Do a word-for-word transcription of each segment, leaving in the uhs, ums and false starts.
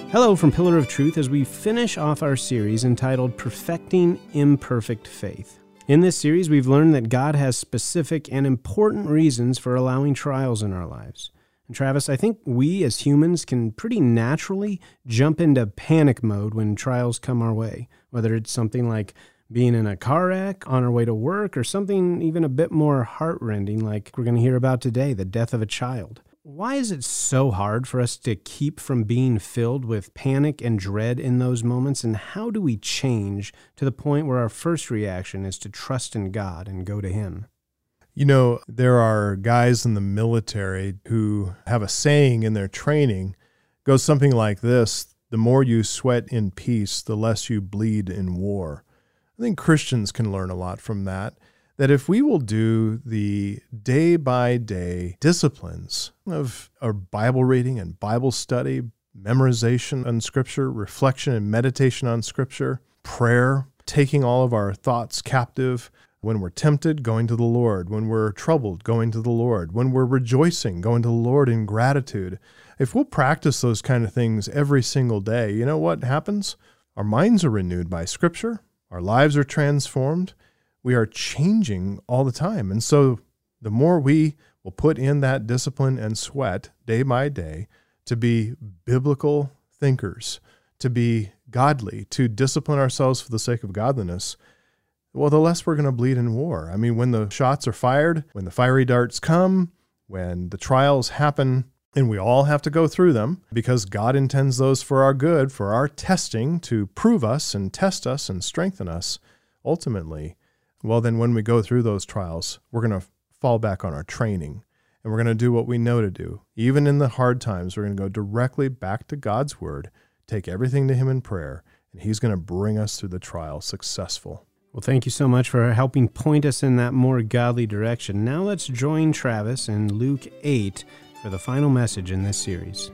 Hello from Pillar of Truth as we finish off our series entitled Perfecting Imperfect Faith. In this series, we've learned that God has specific and important reasons for allowing trials in our lives. And Travis, I think we as humans can pretty naturally jump into panic mode when trials come our way, whether it's something like being in a car wreck on our way to work or something even a bit more heart-rending like we're going to hear about today, the death of a child. Why is it so hard for us to keep from being filled with panic and dread in those moments? And how do we change to the point where our first reaction is to trust in God and go to Him? You know, there are guys in the military who have a saying in their training, goes something like this: the more you sweat in peace, the less you bleed in war. I think Christians can learn a lot from that. That if we will do the day-by-day disciplines of our Bible reading and Bible study, memorization on Scripture, reflection and meditation on Scripture, prayer, taking all of our thoughts captive, when we're tempted, going to the Lord, when we're troubled, going to the Lord, when we're rejoicing, going to the Lord in gratitude. If we'll practice those kind of things every single day, you know what happens? Our minds are renewed by Scripture, our lives are transformed, we are changing all the time. And so the more we will put in that discipline and sweat day by day to be biblical thinkers, to be godly, to discipline ourselves for the sake of godliness, well, the less we're going to bleed in war. I mean, when the shots are fired, when the fiery darts come, when the trials happen, and we all have to go through them because God intends those for our good, for our testing, to prove us and test us and strengthen us ultimately. Well, then when we go through those trials, we're going to fall back on our training and we're going to do what we know to do. Even in the hard times, we're going to go directly back to God's word, take everything to Him in prayer, and He's going to bring us through the trial successful. Well, thank you so much for helping point us in that more godly direction. Now let's join Travis in Luke eight for the final message in this series.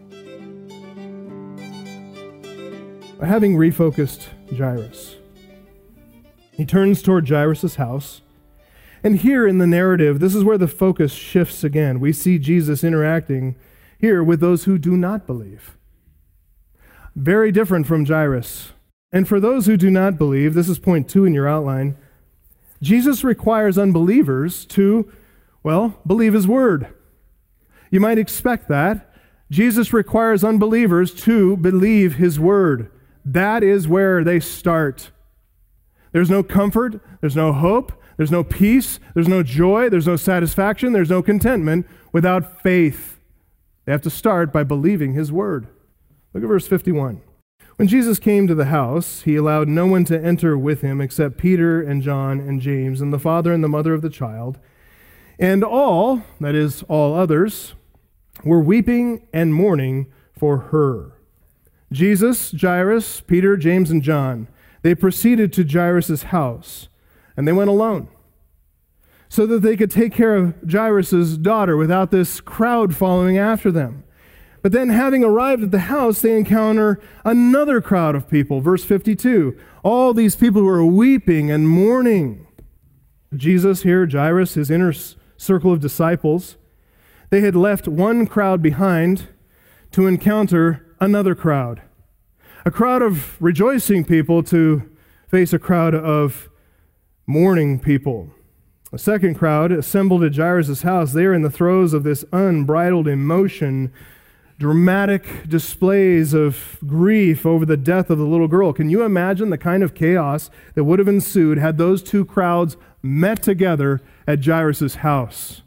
Having refocused Jairus, he turns toward Jairus' house. And here in the narrative, this is where the focus shifts again. We see Jesus interacting here with those who do not believe. Very different from Jairus. And for those who do not believe, this is point two in your outline, Jesus requires unbelievers to, well, believe His word. You might expect that. Jesus requires unbelievers to believe His word. That is where they start. There's no comfort, there's no hope, there's no peace, there's no joy, there's no satisfaction, there's no contentment without faith. They have to start by believing His word. Look at verse fifty-one. When Jesus came to the house, He allowed no one to enter with Him except Peter and John and James and the father and the mother of the child. And all, that is, all others, were weeping and mourning for her. Jesus, Jairus, Peter, James, and John, they proceeded to Jairus' house, and they went alone, so that they could take care of Jairus' daughter without this crowd following after them. But then, having arrived at the house, they encounter another crowd of people. Verse fifty-two, all these people who are weeping and mourning. Jesus here, Jairus, his inner circle of disciples, they had left one crowd behind to encounter another crowd. A crowd of rejoicing people to face a crowd of mourning people. A second crowd assembled at Jairus' house. They are in the throes of this unbridled emotion, dramatic displays of grief over the death of the little girl. Can you imagine the kind of chaos that would have ensued had those two crowds met together at Jairus' house?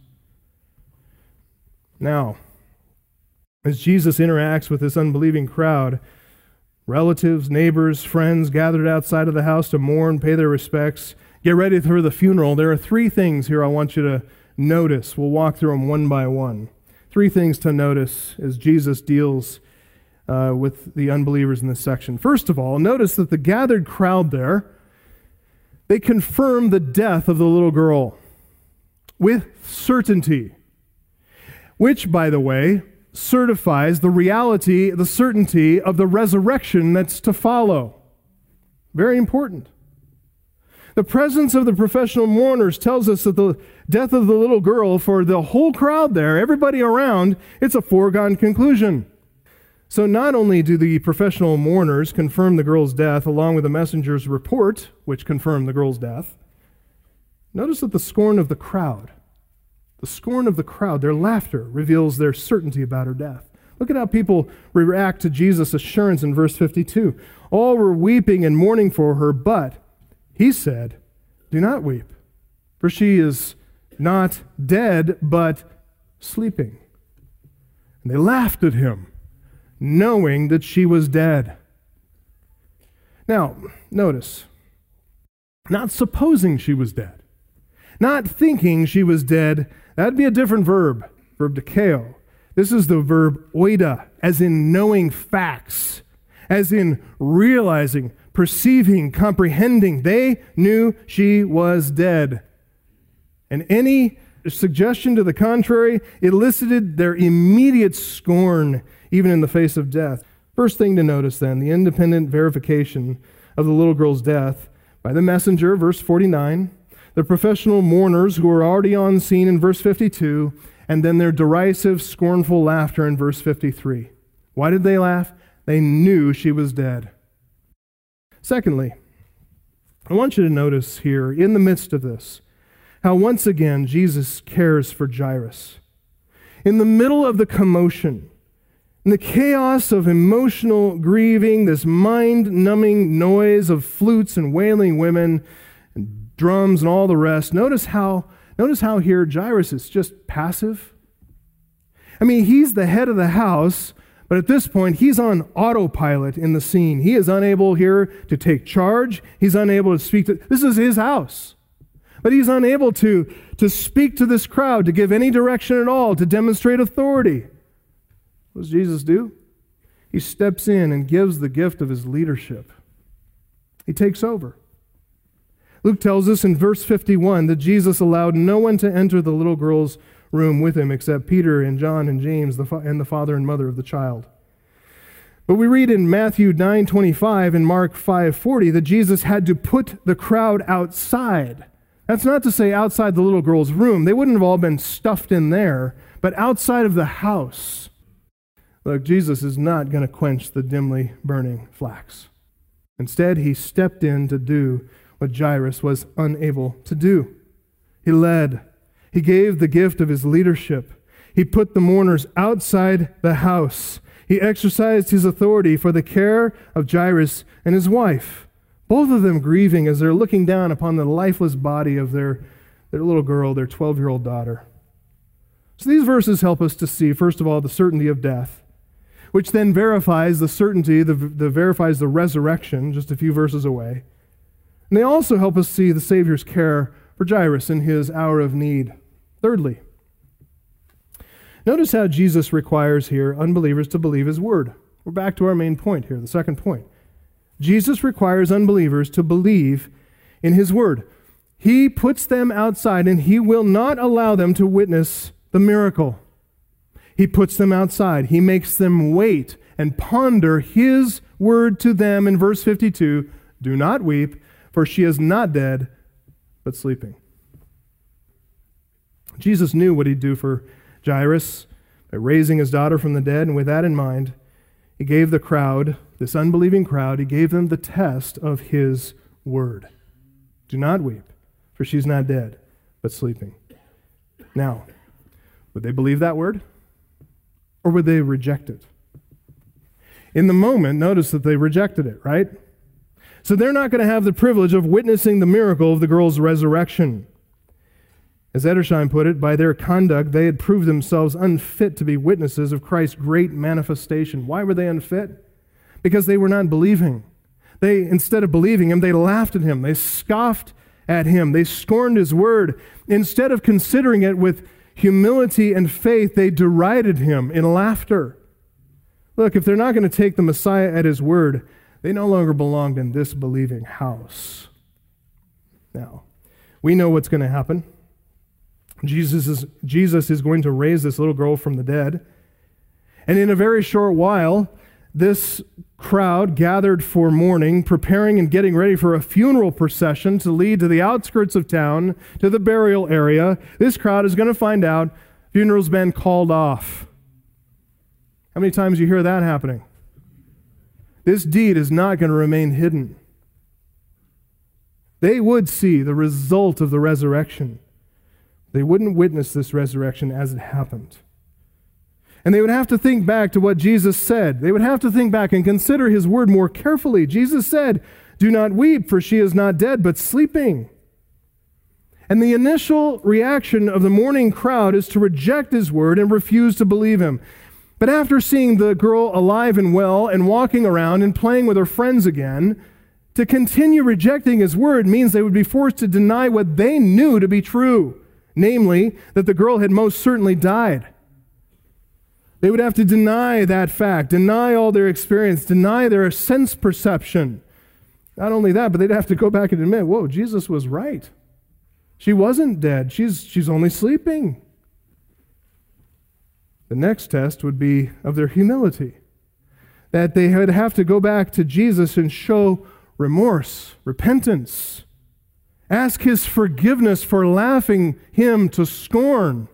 Now, as Jesus interacts with this unbelieving crowd, relatives, neighbors, friends gathered outside of the house to mourn, pay their respects, get ready for the funeral, there are three things here I want you to notice. We'll walk through them one by one. Three things to notice as Jesus deals uh, with the unbelievers in this section. First of all, notice that the gathered crowd there, they confirm the death of the little girl with certainty, which, by the way, certifies the reality, the certainty of the resurrection that's to follow. Very important. The presence of the professional mourners tells us that the death of the little girl, for the whole crowd there, everybody around, it's a foregone conclusion. So not only do the professional mourners confirm the girl's death along with the messenger's report, which confirmed the girl's death, notice that the scorn of the crowd, the scorn of the crowd, their laughter reveals their certainty about her death. Look at how people react to Jesus' assurance in verse fifty-two. All were weeping and mourning for her, but he said, do not weep, for she is not dead, but sleeping. And they laughed at him, knowing that she was dead. Now, notice, not supposing she was dead, not thinking she was dead, that'd be a different verb, verb dikeo. This is the verb oida, as in knowing facts, as in realizing, perceiving, comprehending. They knew she was dead. And any suggestion to the contrary elicited their immediate scorn, even in the face of death. First thing to notice then, the independent verification of the little girl's death by the messenger, verse forty-nine, the professional mourners who were already on scene in verse fifty-two, and then their derisive, scornful laughter in verse fifty-three. Why did they laugh? They knew she was dead. Secondly, I want you to notice here, in the midst of this, how once again Jesus cares for Jairus. In the middle of the commotion, in the chaos of emotional grieving, this mind-numbing noise of flutes and wailing women and drums and all the rest, notice how, notice how here Jairus is just passive. I mean, he's the head of the house, but at this point, he's on autopilot in the scene. He is unable here to take charge. He's unable to speak to... This is his house. But he's unable to, to speak to this crowd, to give any direction at all, to demonstrate authority. What does Jesus do? He steps in and gives the gift of his leadership. He takes over. Luke tells us in verse fifty-one that Jesus allowed no one to enter the little girl's room with him except Peter and John and James the fa- and the father and mother of the child. But we read in Matthew nine twenty-five and Mark five forty that Jesus had to put the crowd outside. That's not to say outside the little girl's room. They wouldn't have all been stuffed in there, but outside of the house. Look, Jesus is not going to quench the dimly burning flax. Instead, he stepped in to do what Jairus was unable to do. He led. He gave the gift of his leadership. He put the mourners outside the house. He exercised his authority for the care of Jairus and his wife, both of them grieving as they're looking down upon the lifeless body of their, their little girl, their twelve-year-old daughter. So these verses help us to see, first of all, the certainty of death, which then verifies the certainty, the, the verifies the resurrection, just a few verses away. And they also help us see the Savior's care for Jairus in his hour of need. Thirdly, notice how Jesus requires here unbelievers to believe his word. We're back to our main point here, the second point. Jesus requires unbelievers to believe in his word. He puts them outside and he will not allow them to witness the miracle. He puts them outside. He makes them wait and ponder his word to them in verse fifty-two, do not weep, for she is not dead, but sleeping. Jesus knew what he'd do for Jairus by raising his daughter from the dead, and with that in mind, he gave the crowd, this unbelieving crowd, he gave them the test of his word. Do not weep, for she's not dead, but sleeping. Now, would they believe that word? Or would they reject it? In the moment, notice that they rejected it, right? So they're not going to have the privilege of witnessing the miracle of the girl's resurrection. As Edersheim put it, by their conduct, they had proved themselves unfit to be witnesses of Christ's great manifestation. Why were they unfit? Because they were not believing. They, instead of believing him, they laughed at him. They scoffed at him. They scorned his word. Instead of considering it with humility and faith, they derided him in laughter. Look, if they're not going to take the Messiah at his word, they no longer belonged in this believing house. Now, we know what's going to happen. Jesus is, Jesus is going to raise this little girl from the dead. And in a very short while, this crowd gathered for mourning, preparing and getting ready for a funeral procession to lead to the outskirts of town, to the burial area. This crowd is going to find out funeral's been called off. How many times you hear that happening? This deed is not going to remain hidden. They would see the result of the resurrection. They wouldn't witness this resurrection as it happened. And they would have to think back to what Jesus said. They would have to think back and consider his word more carefully. Jesus said, "Do not weep, for she is not dead, but sleeping." And the initial reaction of the mourning crowd is to reject his word and refuse to believe him. But after seeing the girl alive and well and walking around and playing with her friends again, to continue rejecting his word means they would be forced to deny what they knew to be true, namely, that the girl had most certainly died. They would have to deny that fact, deny all their experience, deny their sense perception. Not only that, but they'd have to go back and admit, whoa, Jesus was right. She wasn't dead. She's, she's only sleeping. The next test would be of their humility, that they would have to go back to Jesus and show remorse, repentance, ask his forgiveness for laughing him to scorn.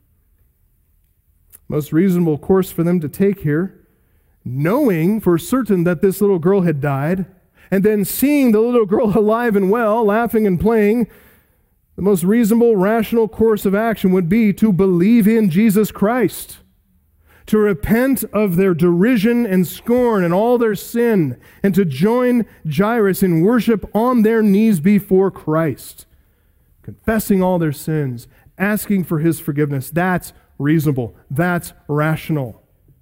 Most reasonable course for them to take here, knowing for certain that this little girl had died, and then seeing the little girl alive and well, laughing and playing, the most reasonable, rational course of action would be to believe in Jesus Christ, to repent of their derision and scorn and all their sin, and to join Jairus in worship on their knees before Christ, confessing all their sins, asking for his forgiveness. That's reasonable. That's rational.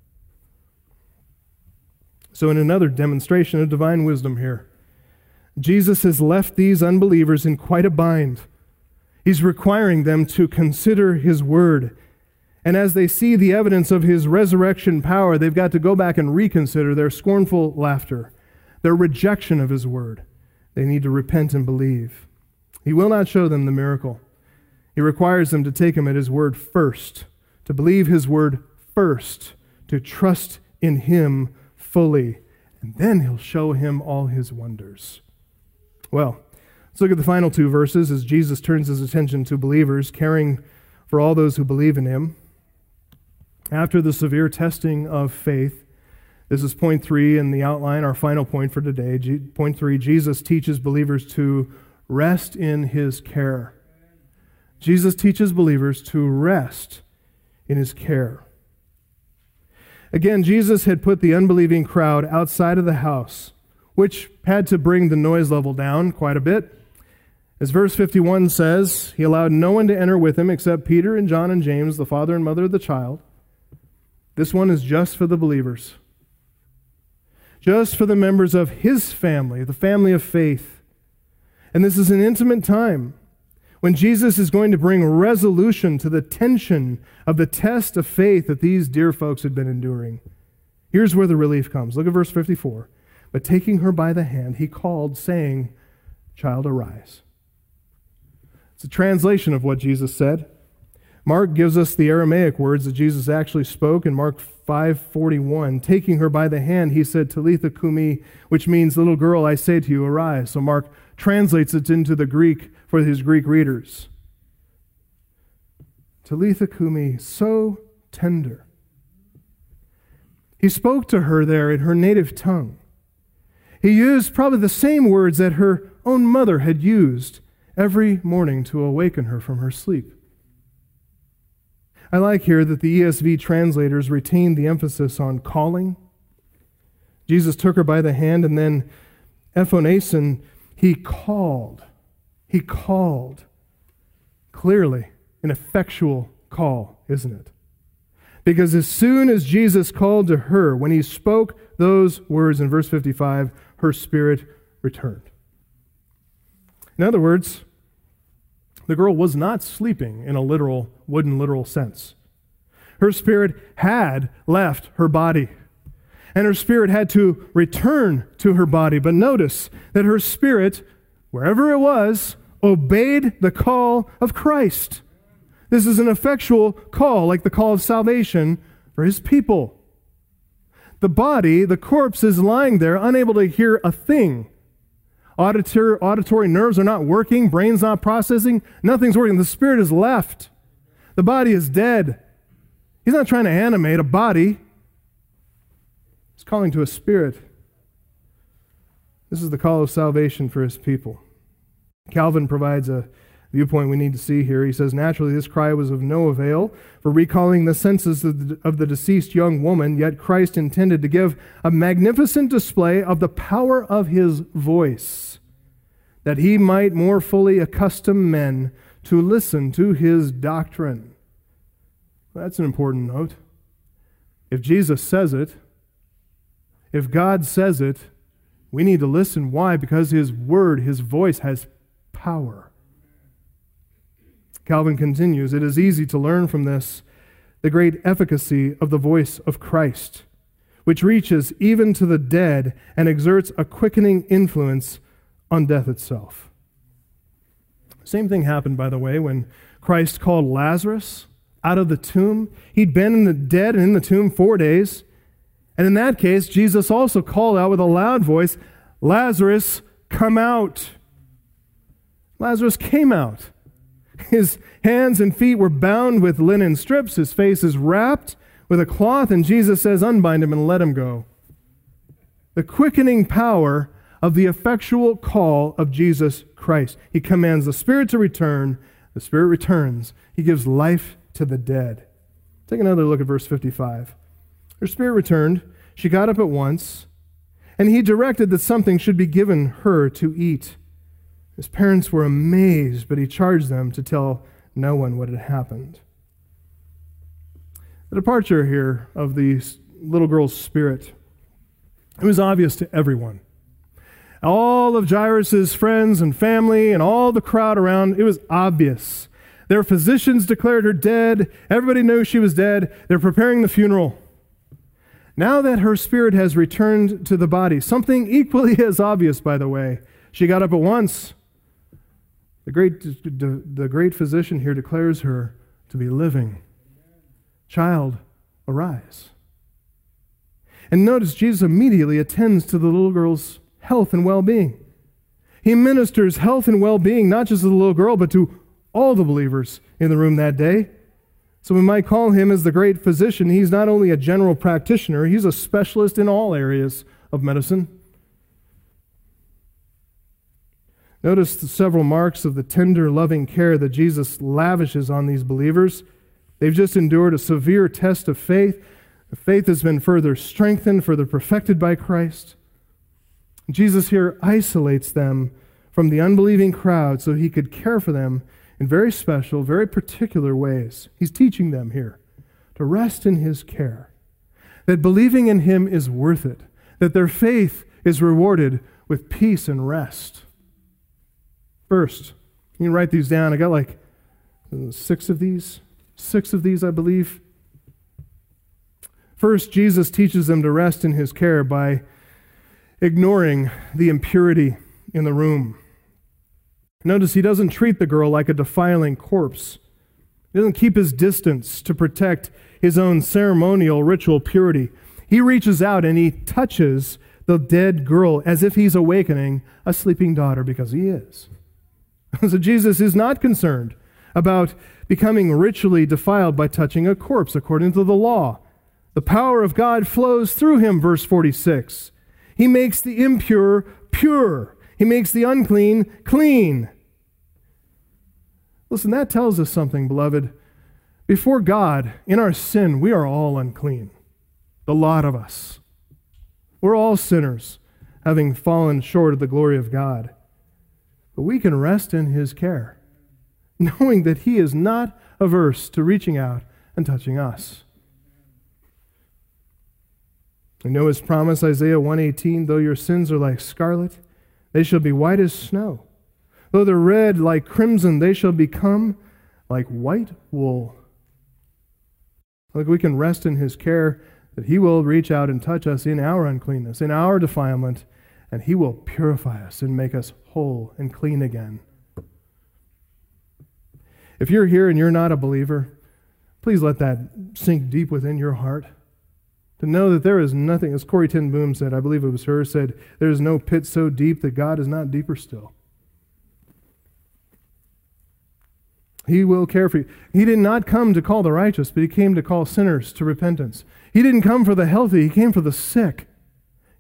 So in another demonstration of divine wisdom here, Jesus has left these unbelievers in quite a bind. He's requiring them to consider his word. And as they see the evidence of his resurrection power, they've got to go back and reconsider their scornful laughter, their rejection of his word. They need to repent and believe. He will not show them the miracle. He requires them to take him at his word first, to believe his word first, to trust in him fully, and then he'll show him all his wonders. Well, let's look at the final two verses as Jesus turns his attention to believers, caring for all those who believe in him. After the severe testing of faith, this is point three in the outline, our final point for today. G- point three, Jesus teaches believers to rest in his care. Jesus teaches believers to rest in his care. Again, Jesus had put the unbelieving crowd outside of the house, which had to bring the noise level down quite a bit. As verse fifty-one says, he allowed no one to enter with him except Peter and John and James, the father and mother of the child. This one is just for the believers, just for the members of his family, the family of faith. And this is an intimate time when Jesus is going to bring resolution to the tension of the test of faith that these dear folks had been enduring. Here's where the relief comes. Look at verse fifty-four. But taking her by the hand, he called, saying, "Child, arise." It's a translation of what Jesus said. Mark gives us the Aramaic words that Jesus actually spoke in Mark five forty-one. Taking her by the hand, he said, "Talitha kumi," which means, "Little girl, I say to you, arise." So Mark translates it into the Greek for his Greek readers. Talitha kumi, so tender. He spoke to her there in her native tongue. He used probably the same words that her own mother had used every morning to awaken her from her sleep. I like here that the E S V translators retained the emphasis on calling. Jesus took her by the hand, and then ephonason, he called. He called. Clearly, an effectual call, isn't it? Because as soon as Jesus called to her, when he spoke those words in verse fifty-five, her spirit returned. In other words, the girl was not sleeping in a literal, wooden literal sense. Her spirit had left her body, and her spirit had to return to her body. But notice that her spirit, wherever it was, obeyed the call of Christ. This is an effectual call, like the call of salvation for his people. The body, the corpse, is lying there, unable to hear a thing. Auditory, auditory nerves are not working, brain's not processing, nothing's working. The spirit is left. The body is dead. He's not trying to animate a body. He's calling to a spirit. This is the call of salvation for his people. Calvin provides a viewpoint we need to see here. He says, naturally, this cry was of no avail for recalling the senses of the, of the deceased young woman, yet Christ intended to give a magnificent display of the power of his voice, that he might more fully accustom men to listen to his doctrine. That's an important note. If Jesus says it, if God says it, we need to listen. Why? Because his word, his voice has power. Calvin continues, it is easy to learn from this the great efficacy of the voice of Christ, which reaches even to the dead and exerts a quickening influence on death itself. Same thing happened, by the way, when Christ called Lazarus out of the tomb. He'd been in the dead and in the tomb four days. And in that case, Jesus also called out with a loud voice, Lazarus, come out. Lazarus came out. His hands and feet were bound with linen strips. His face is wrapped with a cloth. And Jesus says, unbind him and let him go. The quickening power of the effectual call of Jesus Christ. He commands the Spirit to return. The Spirit returns. He gives life to the dead. Take another look at verse fifty-five. Her spirit returned. She got up at once, and he directed that something should be given her to eat. His parents were amazed, but he charged them to tell no one what had happened. The departure here of the little girl's spirit, it was obvious to everyone. All of Jairus' friends and family and all the crowd around, it was obvious. Their physicians declared her dead. Everybody knew she was dead. They're preparing the funeral. Now that her spirit has returned to the body, something equally as obvious, by the way, she got up at once. The great, the great physician here declares her to be living. Child, arise. And notice Jesus immediately attends to the little girl's health and well-being. He ministers health and well-being, not just to the little girl, but to all the believers in the room that day. So we might call him as the great physician. He's not only a general practitioner, he's a specialist in all areas of medicine. Notice the several marks of the tender, loving care that Jesus lavishes on these believers. They've just endured a severe test of faith. The faith has been further strengthened, further perfected by Christ. Jesus here isolates them from the unbelieving crowd so he could care for them in very special, very particular ways. He's teaching them here to rest in his care, that believing in him is worth it, that their faith is rewarded with peace and rest. First, you can write these down. I got like six of these, six of these, I believe. First, Jesus teaches them to rest in his care by ignoring the impurity in the room. Notice he doesn't treat the girl like a defiling corpse. He doesn't keep his distance to protect his own ceremonial ritual purity. He reaches out and he touches the dead girl as if he's awakening a sleeping daughter, because he is. So Jesus is not concerned about becoming ritually defiled by touching a corpse according to the law. The power of God flows through him, verse forty-six. He makes the impure pure. He makes the unclean clean. Listen, that tells us something, beloved. Before God, in our sin, we are all unclean. The lot of us. We're all sinners, having fallen short of the glory of God. But we can rest in his care, knowing that he is not averse to reaching out and touching us. We know his promise, Isaiah one eighteen, though your sins are like scarlet, they shall be white as snow. Though they're red like crimson, they shall become like white wool. Like we can rest in his care, that he will reach out and touch us in our uncleanness, in our defilement, and he will purify us and make us whole and clean again. If you're here and you're not a believer, please let that sink deep within your heart. To know that there is nothing, as Corrie ten Boom said, I believe it was her, said, there is no pit so deep that God is not deeper still. He will care for you. He did not come to call the righteous, but he came to call sinners to repentance. He didn't come for the healthy, he came for the sick.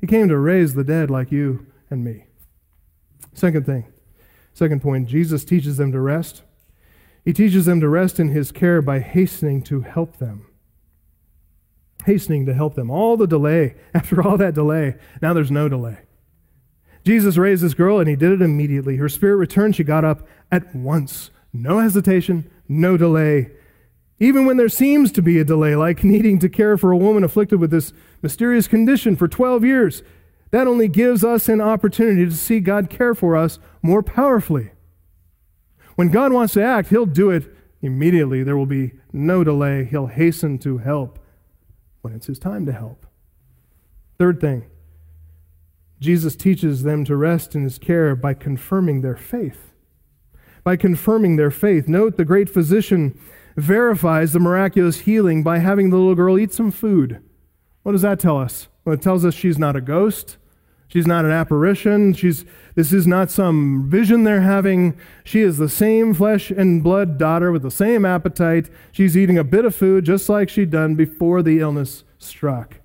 He came to raise the dead like you and me. Second thing, second point, Jesus teaches them to rest. He teaches them to rest in his care by hastening to help them. Hastening to help them. All the delay, after all that delay, now there's no delay. Jesus raised this girl and he did it immediately. Her spirit returned. She got up at once. No hesitation, no delay. Even when there seems to be a delay, like needing to care for a woman afflicted with this mysterious condition for twelve years, that only gives us an opportunity to see God care for us more powerfully. When God wants to act, he'll do it immediately. There will be no delay. He'll hasten to help when it's his time to help. Third thing, Jesus teaches them to rest in his care by confirming their faith. By confirming their faith. Note the great physician verifies the miraculous healing by having the little girl eat some food. What does that tell us? Well, it tells us she's not a ghost. She's not an apparition. She's this is not some vision they're having. She is the same flesh and blood daughter with the same appetite. She's eating a bit of food just like she'd done before the illness struck.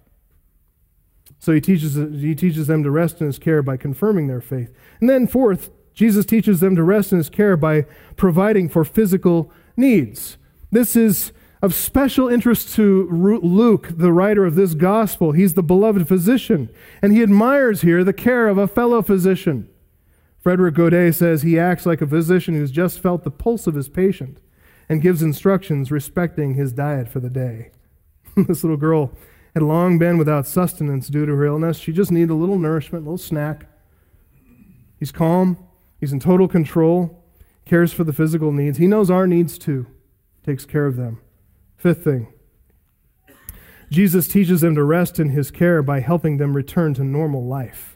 So he teaches, he teaches them to rest in his care by confirming their faith. And then fourth, Jesus teaches them to rest in his care by providing for physical needs. This is of special interest to Luke, the writer of this gospel. He's the beloved physician, and he admires here the care of a fellow physician. Frederick Godet says he acts like a physician who's just felt the pulse of his patient and gives instructions respecting his diet for the day. This little girl had long been without sustenance due to her illness. She just needed a little nourishment, a little snack. He's calm. He's in total control, cares for the physical needs. He knows our needs too, takes care of them. Fifth thing, Jesus teaches them to rest in his care by helping them return to normal life.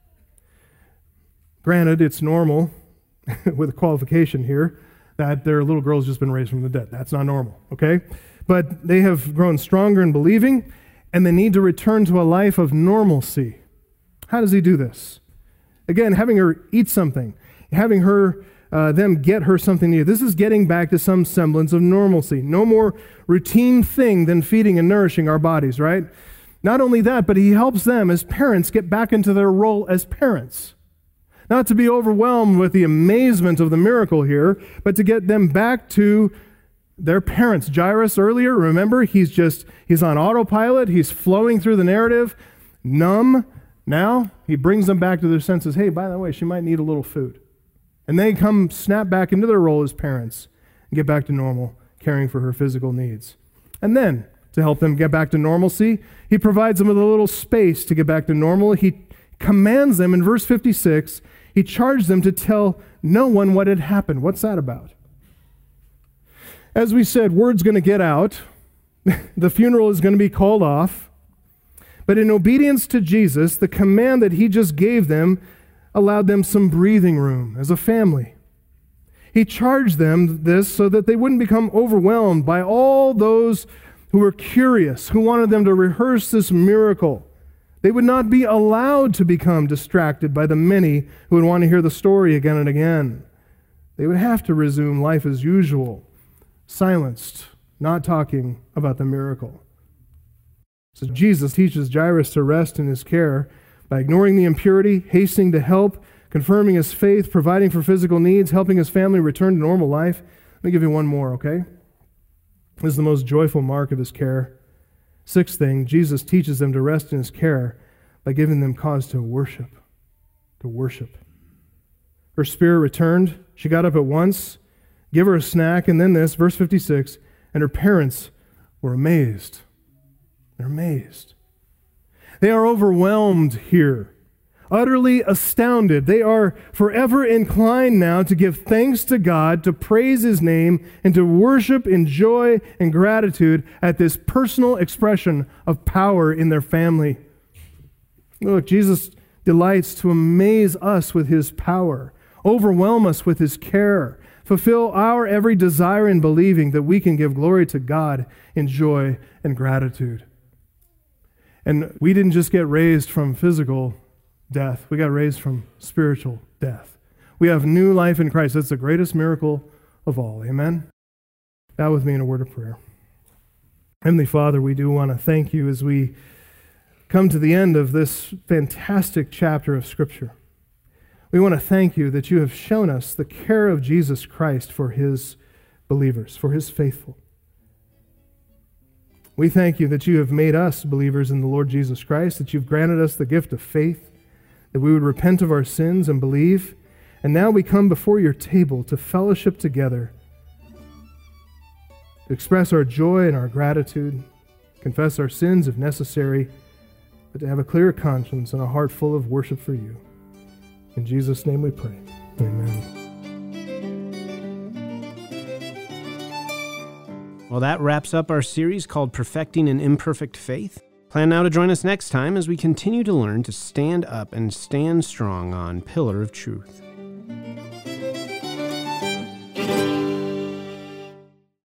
Granted, it's normal, with a qualification here, that their little girl's just been raised from the dead. That's not normal, okay? But they have grown stronger in believing, and they need to return to a life of normalcy. How does he do this? Again, having her eat something, having her, uh, them get her something new. This is getting back to some semblance of normalcy. No more routine thing than feeding and nourishing our bodies, right? Not only that, but he helps them as parents get back into their role as parents. Not to be overwhelmed with the amazement of the miracle here, but to get them back to their parents. Jairus earlier, remember, he's just, he's on autopilot. He's flowing through the narrative, numb. Now he brings them back to their senses. Hey, by the way, she might need a little food. And they come snap back into their role as parents and get back to normal, caring for her physical needs. And then, to help them get back to normalcy, he provides them with a little space to get back to normal. He commands them in verse fifty-six, he charged them to tell no one what had happened. What's that about? As we said, word's going to get out. The funeral is going to be called off. But in obedience to Jesus, the command that he just gave them allowed them some breathing room as a family. He charged them this so that they wouldn't become overwhelmed by all those who were curious, who wanted them to rehearse this miracle. They would not be allowed to become distracted by the many who would want to hear the story again and again. They would have to resume life as usual, silenced, not talking about the miracle. So Jesus teaches Jairus to rest in his care by ignoring the impurity, hastening to help, confirming his faith, providing for physical needs, helping his family return to normal life. Let me give you one more, okay? This is the most joyful mark of his care. Sixth thing, Jesus teaches them to rest in his care by giving them cause to worship. To worship. Her spirit returned. She got up at once. Give her a snack, and then this, verse fifty-six, and her parents were amazed. They're amazed. They are overwhelmed here, utterly astounded. They are forever inclined now to give thanks to God, to praise his name, and to worship in joy and gratitude at this personal expression of power in their family. Look, Jesus delights to amaze us with his power, overwhelm us with his care, fulfill our every desire in believing that we can give glory to God in joy and gratitude. And we didn't just get raised from physical death. We got raised from spiritual death. We have new life in Christ. That's the greatest miracle of all. Amen? Bow with me in a word of prayer. Heavenly Father, we do want to thank you as we come to the end of this fantastic chapter of Scripture. We want to thank you that you have shown us the care of Jesus Christ for his believers, for his faithful. We thank you that you have made us believers in the Lord Jesus Christ, that you've granted us the gift of faith, that we would repent of our sins and believe. And now we come before your table to fellowship together, to express our joy and our gratitude, confess our sins if necessary, but to have a clear conscience and a heart full of worship for you. In Jesus' name we pray. Amen. Well, that wraps up our series called Perfecting an Imperfect Faith. Plan now to join us next time as we continue to learn to stand up and stand strong on Pillar of Truth.